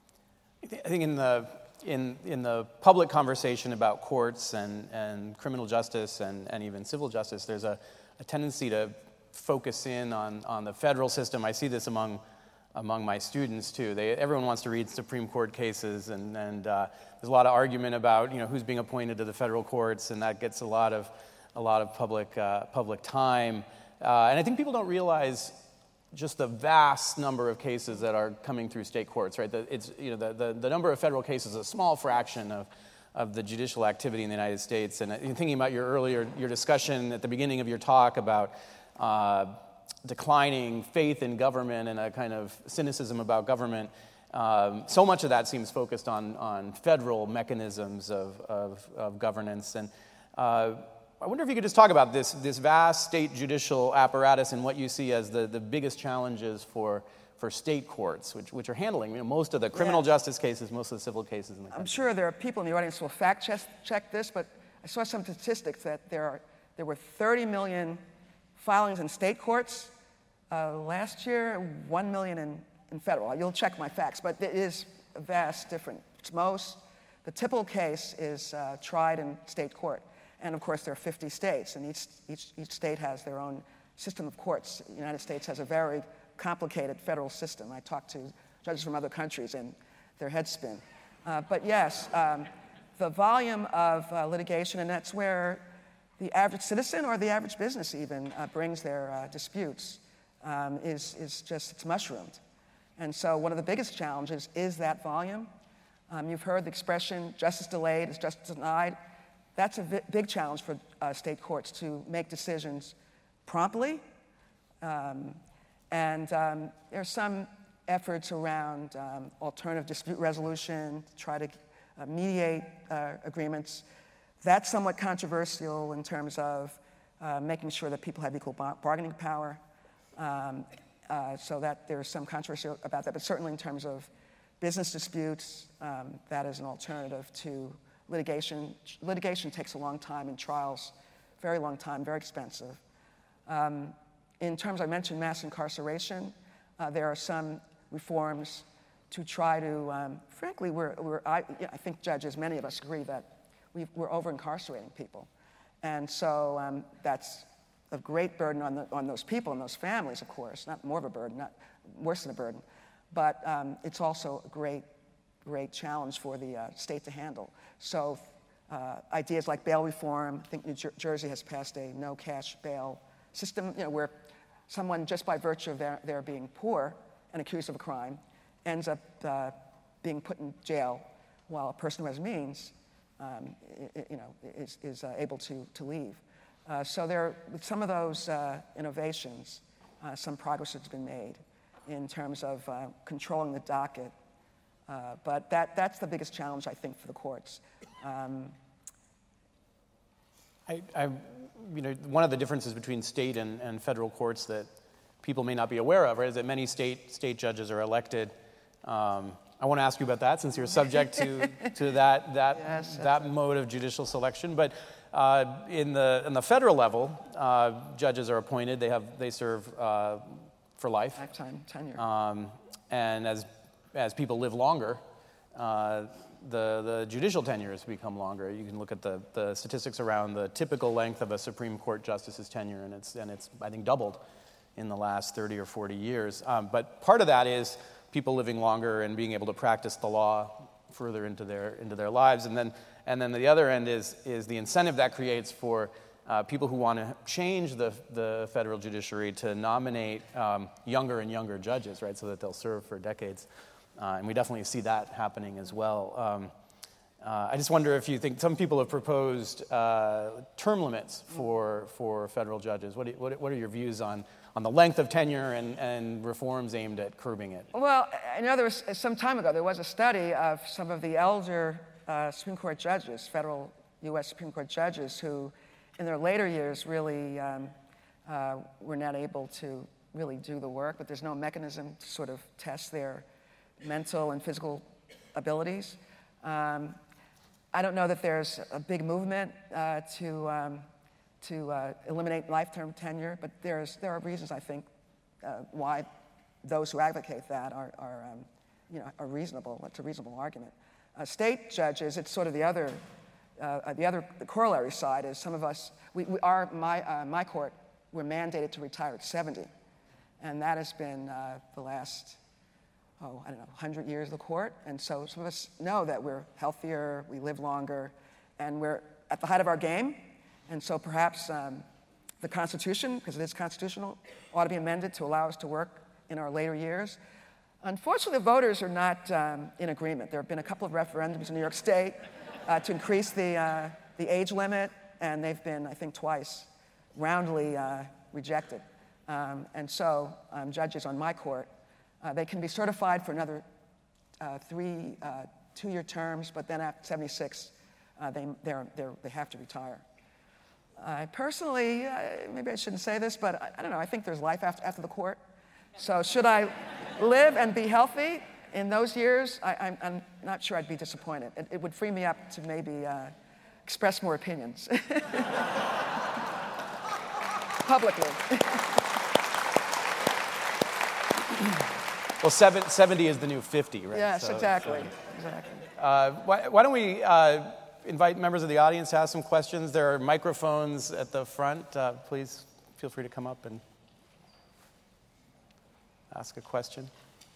Speaker 4: I think in the in in the public conversation about courts and, and criminal justice and, and even civil justice, there's a, a tendency to focus in on, on the federal system. I see this among among my students too. They everyone wants to read Supreme Court cases, and and uh, there's a lot of argument about you know who's being appointed to the federal courts, and that gets a lot of a lot of public uh, public time. Uh, and I think people don't realize just the vast number of cases that are coming through state courts, right? The, it's, you know, the, the, the number of federal cases is a small fraction of, of the judicial activity in the United States. And thinking about your earlier, your discussion at the beginning of your talk about uh, declining faith in government and a kind of cynicism about government, um, so much of that seems focused on, on federal mechanisms of, of, of governance. And uh, I wonder if you could just talk about this this vast state judicial apparatus and what you see as the, the biggest challenges for for state courts, which which are handling you know, most of the criminal
Speaker 3: Yeah.
Speaker 4: justice cases, most of the civil cases in the country.
Speaker 3: I'm sure there are people in the audience who will fact check, check this, but I saw some statistics that there are there were thirty million filings in state courts uh, last year, one million in, in federal. You'll check my facts, but it is a vast difference. It's most the typical case is uh, tried in state court. And of course, there are fifty states, and each, each, each state has their own system of courts. The United States has a very complicated federal system. I talked to judges from other countries, and their heads spin. Uh, but yes, um, the volume of uh, litigation, and that's where the average citizen or the average business even uh, brings their uh, disputes, um, is, is just, it's mushroomed. And so one of the biggest challenges is that volume. Um, you've heard the expression, justice delayed is justice denied. That's a vi- big challenge for uh, state courts to make decisions promptly. Um, and um, there are some efforts around um, alternative dispute resolution, to try to uh, mediate uh, agreements. That's somewhat controversial in terms of uh, making sure that people have equal bar- bargaining power. Um, uh, so that there's some controversy about that. But certainly in terms of business disputes, um, that is an alternative to litigation. Litigation takes a long time, and trials, very long time, very expensive. Um, in terms, I mentioned mass incarceration. Uh, there are some reforms to try to, um, frankly, we're, we're, I, yeah, I think judges, many of us agree that we've, we're over-incarcerating people. And so um, that's a great burden on, the, on those people and those families, of course, not more of a burden, not worse than a burden. But um, it's also a great great challenge for the uh, state to handle. So uh, ideas like bail reform, I think New Jer- Jersey has passed a no-cash bail system, you know, where someone, just by virtue of their, their being poor and accused of a crime, ends up uh, being put in jail, while a person who has means, um, I- I- you know, is, is uh, able to, to leave. Uh, so there, with some of those uh, innovations, uh, some progress has been made in terms of uh, controlling the docket. Uh, but that, that's the biggest challenge, I think, for the courts. Um,
Speaker 4: I, I, you know, one of the differences between state and, and federal courts that people may not be aware of, right, is that many state state judges are elected. Um, I want to ask you about that, since you're subject to to that that
Speaker 3: Yes,
Speaker 4: that mode of judicial selection. But uh, in the in the federal level, uh, judges are appointed. They have they serve uh, for life.
Speaker 3: lifetime tenure.
Speaker 4: Um, and as as people live longer, uh, the the judicial tenure has become longer. You can look at the, the statistics around the typical length of a Supreme Court justice's tenure, and it's and it's I think doubled in the last thirty or forty years. Um, but part of that is people living longer and being able to practice the law further into their into their lives, and then and then the other end is is the incentive that creates for uh, people who want to change the the federal judiciary to nominate um, younger and younger judges, right, so that they'll serve for decades. Uh, and we definitely see that happening as well. Um, uh, I just wonder if you think some people have proposed uh, term limits for for federal judges. What, do you, what what are your views on on the length of tenure and, and reforms aimed at curbing it?
Speaker 3: Well, I know there was, some time ago, there was a study of some of the elder uh, Supreme Court judges, federal U S Supreme Court judges, who in their later years really um, uh, were not able to really do the work, but there's no mechanism to sort of test their mental and physical abilities. Um, I don't know that there's a big movement uh, to, um, to uh, eliminate lifetime tenure, but there's, there are reasons, I think, uh, why those who advocate that are, are, um, you know, are reasonable. It's a reasonable argument. Uh, state judges, it's sort of the other, uh, the other the corollary side is some of us, we, we are, my, uh, my court, we're mandated to retire at seventy. And that has been uh, the last, oh, I don't know, one hundred years of the court. And so some of us know that we're healthier, we live longer, and we're at the height of our game. And so perhaps um, the Constitution, because it is constitutional, ought to be amended to allow us to work in our later years. Unfortunately, the voters are not um, in agreement. There have been a couple of referendums in New York State uh, to increase the, uh, the age limit, and they've been, I think, twice roundly uh, rejected. Um, and so um, judges on my court, uh, they can be certified for another uh, three uh, two-year terms, but then after seventy-six, uh, they, they're, they're, they have to retire. I personally, uh, maybe I shouldn't say this, but I, I don't know, I think there's life after, after the court. So should I live and be healthy in those years, I, I'm, I'm not sure I'd be disappointed. It, it would free me up to maybe uh, express more opinions. Publicly.
Speaker 4: Well, seven, seventy is the new fifty, right?
Speaker 3: Yes,
Speaker 4: so,
Speaker 3: exactly.
Speaker 4: So,
Speaker 3: exactly.
Speaker 4: uh, why, why don't we uh, invite members of the audience to ask some questions? There are microphones at the front. Uh, please feel free to come up and ask a question.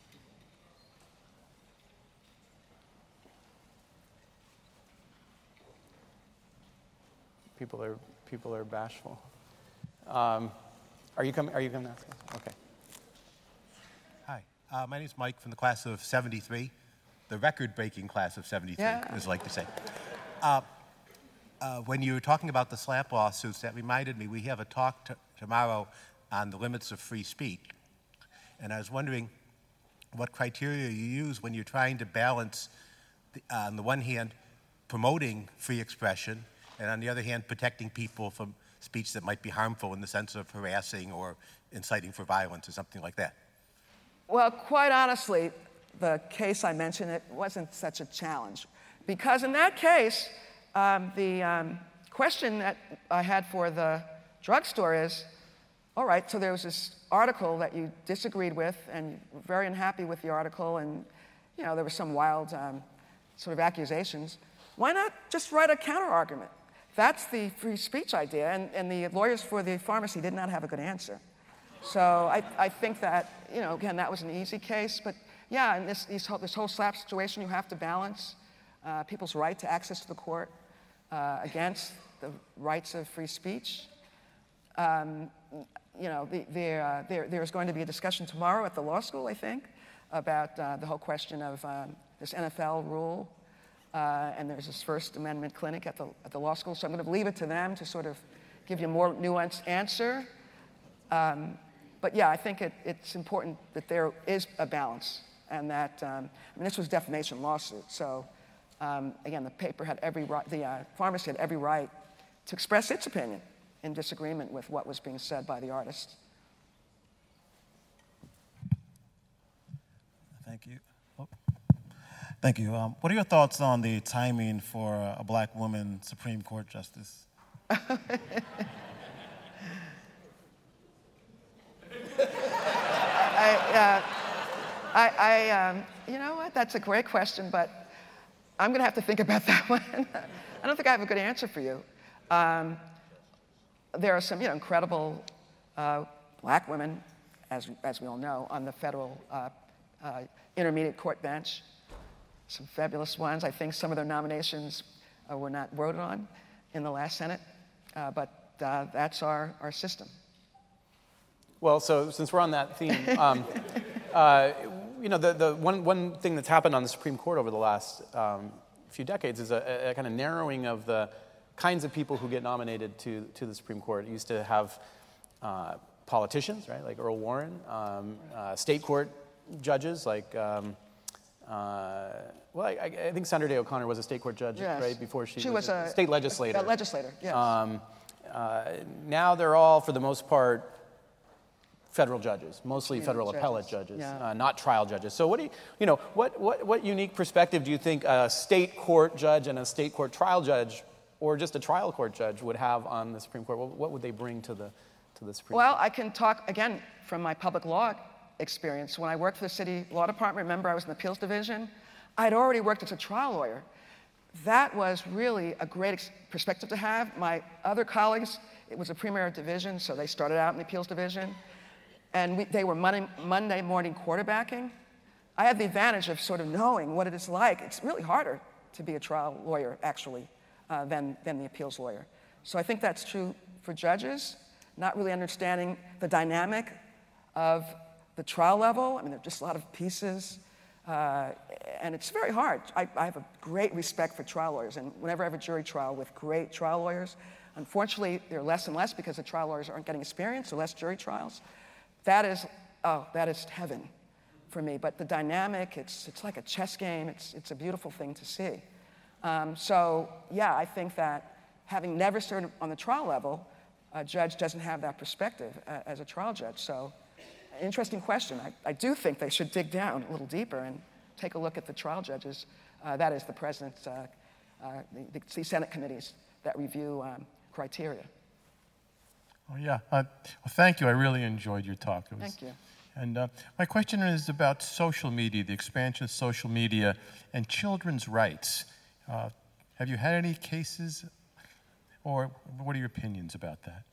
Speaker 4: People are people are bashful. Um, are you coming? Are you coming to ask us? Okay.
Speaker 5: Hi, uh, my name is Mike from the class of seventy-three, the record-breaking class of seventy-three,
Speaker 3: Yeah.
Speaker 5: as I like to say. Uh, uh, when you were talking about the SLAPP lawsuits, that reminded me, we have a talk t- tomorrow on the limits of free speech. And I was wondering what criteria you use when you're trying to balance, the, uh, on the one hand, promoting free expression, and on the other hand, protecting people from speech that might be harmful in the sense of harassing or inciting for violence or something like that.
Speaker 3: Well, quite honestly, the case I mentioned, it wasn't such a challenge. Because in that case, um, the um, question that I had for the drugstore is, all right, so there was this article that you disagreed with, and you were very unhappy with the article, and you know there were some wild um, sort of accusations. Why not just write a counter-argument? That's the free speech idea, and, and the lawyers for the pharmacy did not have a good answer. So I, I think that, you know, again, that was an easy case, but yeah, in this, this, whole, this whole SLAPP situation, you have to balance uh, people's right to access to the court uh, against the rights of free speech. Um, you know, the, the, uh, there, there's going to be a discussion tomorrow at the law school, I think, about uh, the whole question of um, this N F L rule. Uh, and there's this First Amendment clinic at the, at the law school, so I'm going to leave it to them to sort of give you a more nuanced answer. Um, but yeah, I think it, it's important that there is a balance, and that, um, I mean, this was a defamation lawsuit, so um, again, the paper had every right, the uh, pharmacy had every right to express its opinion in disagreement with what was being said by the artist.
Speaker 6: Thank you. Oh. Thank you. Um, what are your thoughts on the timing for uh, a black woman Supreme Court justice?
Speaker 3: I, uh, I, I um, you know what? That's a great question, but I'm going to have to think about that one. I don't think I have a good answer for you. Um, there are some, you know, incredible uh, black women, as as we all know, on the federal uh, uh, intermediate court bench. Some fabulous ones. I think some of their nominations uh, were not voted on in the last Senate, uh, but uh, that's our, our system.
Speaker 4: Well, so since we're on that theme, um, uh, you know, the, the one, one thing that's happened on the Supreme Court over the last um, few decades is a, a kind of narrowing of the kinds of people who get nominated to, to the Supreme Court. It used to have uh, politicians, right, like Earl Warren, um, uh, state court judges like... Um, Uh, well, I, I think Sandra Day O'Connor was a state court judge,
Speaker 3: Yes.
Speaker 4: right, before she,
Speaker 3: she
Speaker 4: was,
Speaker 3: was
Speaker 4: a
Speaker 3: a
Speaker 4: state legislator.
Speaker 3: A legislator, yes.
Speaker 4: Um, Uh, now they're all, for the most part, federal judges, mostly
Speaker 3: Yeah,
Speaker 4: federal
Speaker 3: judges.
Speaker 4: appellate judges,
Speaker 3: Yeah.
Speaker 4: uh, not trial judges. So what do you, you know, what, what, what unique perspective do you think a state court judge and a state court trial judge, or just a trial court judge, would have on the Supreme Court? What, what would they bring to the, to the Supreme
Speaker 3: Well,
Speaker 4: Court?
Speaker 3: I can talk, again, from my public law experience. When I worked for the city law department, remember I was in the appeals division, I'd already worked as a trial lawyer. That was really a great ex- perspective to have. My other colleagues, it was a premier division, so they started out in the appeals division. And we, they were Monday, Monday morning quarterbacking. I had the advantage of sort of knowing what it is like. It's really harder to be a trial lawyer, actually, uh, than, than the appeals lawyer. So I think that's true for judges, not really understanding the dynamic of the trial level. I mean, there are just a lot of pieces, uh, and it's very hard. I, I have a great respect for trial lawyers, and whenever I have a jury trial with great trial lawyers, unfortunately, there are less and less because the trial lawyers aren't getting experience, so less jury trials. That is, oh, that is heaven for me. But the dynamic, it's, it's like a chess game. It's, it's a beautiful thing to see. Um, so, yeah, I think that having never served on the trial level, a judge doesn't have that perspective uh, as a trial judge. So, interesting question. I, I do think they should dig down a little deeper and take a look at the trial judges. Uh, that is the president's, uh, uh, the, the Senate committees that review um, criteria.
Speaker 5: Oh, yeah. Uh, well, thank you. I really enjoyed your talk. It was,
Speaker 3: Thank you.
Speaker 5: And uh, my question is about social media, the expansion of social media and children's rights. Uh, have you had any cases, or what are your opinions about that?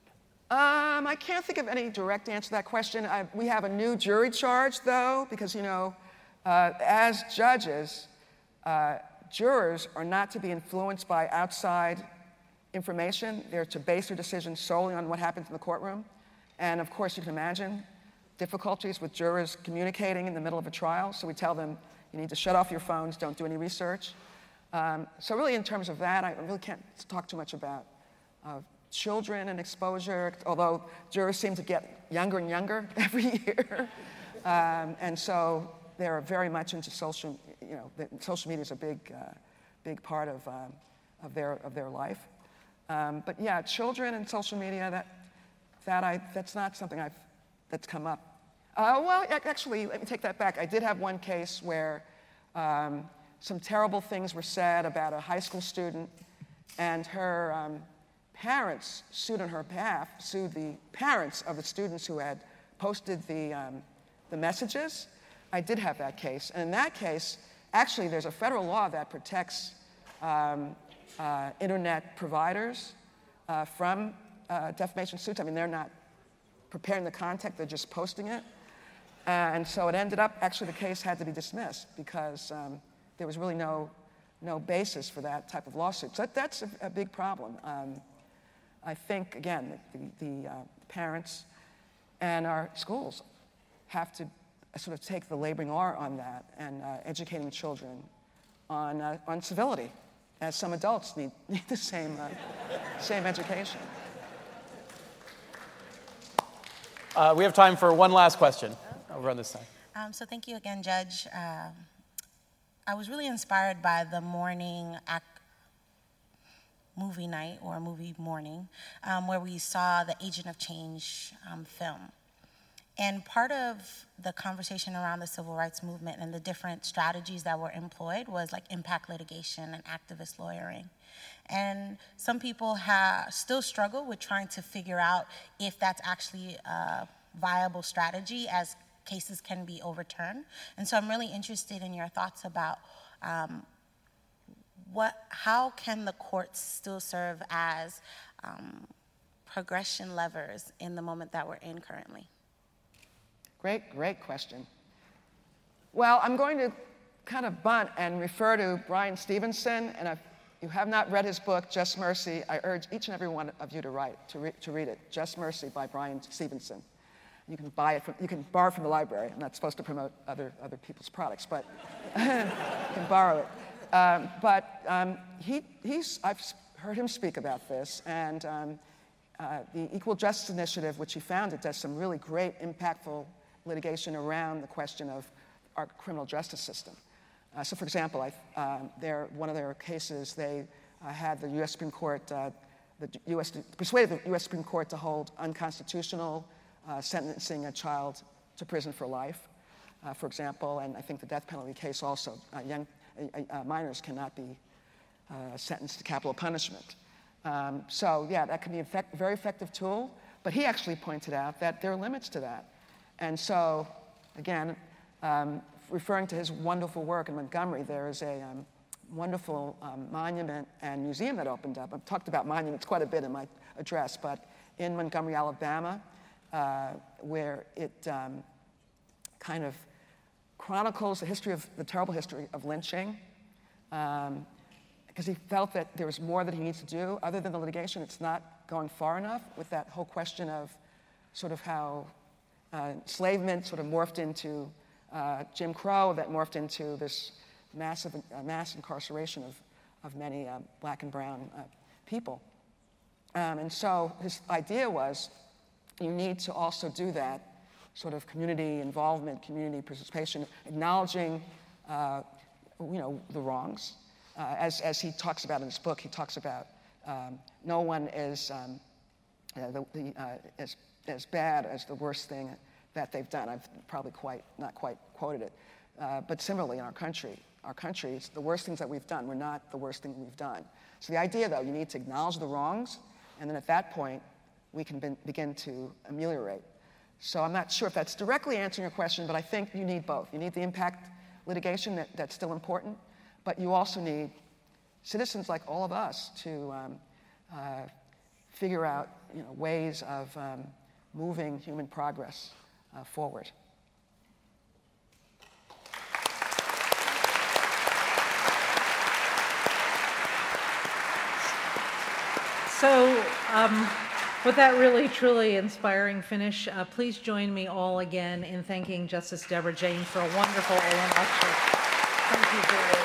Speaker 3: Um, I can't think of any direct answer to that question. I, we have a new jury charge, though, because, you know, uh, as judges, uh, jurors are not to be influenced by outside information. They're to base their decisions solely on what happens in the courtroom. And of course, you can imagine difficulties with jurors communicating in the middle of a trial. So we tell them, you need to shut off your phones, don't do any research. Um, so really, in terms of that, I really can't talk too much about uh, children and exposure, although jurors seem to get younger and younger every year. um, and so they're very much into social, you know, the, social media is a big, uh, big part of, um, of, their, of their life. Um, but yeah, children and social media, that, that I, that's not something I've, that's come up. Uh, well, actually, let me take that back. I did have one case where um, some terrible things were said about a high school student, and her um, parents sued on her behalf, sued the parents of the students who had posted the, um, the messages. I did have that case. And in that case, actually, there's a federal law that protects um, uh, internet providers uh, from uh, defamation suits. I mean, they're not preparing the content, they're just posting it. Uh, and so it ended up, actually, the case had to be dismissed because um, there was really no, no basis for that type of lawsuit. So that, that's a, a big problem. Um, I think, again, the, the uh, parents and our schools have to sort of take the laboring R on that and uh, educating children on, uh, on civility, as some adults need, need the same, uh, same education.
Speaker 4: Uh, we have time for one last question over on this side.
Speaker 7: Um, so thank you again, Judge. Um, I was really inspired by the morning ac- movie night or movie morning um, where we saw the Agent of Change um, film. And part of the conversation around the civil rights movement and the different strategies that were employed was like impact litigation and activist lawyering. And some people have still struggle with trying to figure out if that's actually a viable strategy as cases can be overturned. And so I'm really interested in your thoughts about um, what, how can the courts still serve as um, progression levers in the moment that we're in currently?
Speaker 3: Great, great question. Well, I'm going to kind of bunt and refer to Bryan Stevenson, and if you have not read his book, Just Mercy, I urge each and every one of you to write, to, re- to read it. Just Mercy by Bryan Stevenson. You can buy it from, you can borrow it from the library. I'm not supposed to promote other, other people's products, but you can borrow it. Um, but um, he, he's, I've heard him speak about this, and um, uh, the Equal Justice Initiative, which he founded, does some really great, impactful litigation around the question of our criminal justice system. Uh, so, for example, I, um, their, one of their cases, they uh, had the U S Supreme Court uh, the U S persuaded the U S Supreme Court to hold unconstitutional uh, sentencing a child to prison for life, uh, for example, and I think the death penalty case also. Uh, young uh, uh, minors cannot be uh, sentenced to capital punishment. Um, so yeah, that can be a effect, very effective tool, but he actually pointed out that there are limits to that. And so, again, um, referring to his wonderful work in Montgomery, there is a um, wonderful um, monument and museum that opened up. I've talked about monuments quite a bit in my address, but in Montgomery, Alabama, uh, where it um, kind of chronicles the history of, the terrible history of lynching, um, because he felt that there was more that he needs to do other than the litigation. It's not going far enough with that whole question of sort of how uh, enslavement sort of morphed into uh, Jim Crow, that morphed into this massive uh, mass incarceration of, of many uh, black and brown uh, people. Um, and so his idea was you need to also do that sort of community involvement, community participation, acknowledging uh, you know, the wrongs. Uh, as, as he talks about in his book, he talks about um, no one is um, uh, the, the, uh, as, as bad as the worst thing that they've done. I've probably quite, not quite quoted it. Uh, but similarly in our country, our countries, the worst things that we've done, we're not the worst thing we've done. So the idea, though, you need to acknowledge the wrongs, and then at that point, we can be, begin to ameliorate. So I'm not sure if that's directly answering your question, but I think you need both. You need the impact litigation, that, that's still important, but you also need citizens like all of us to um, uh, figure out you know, ways of um, moving human progress uh, forward.
Speaker 2: So, um, with that really, truly inspiring finish, uh, please join me all again in thanking Justice Deborah James for a wonderful Olin lecture. Thank you, Julie.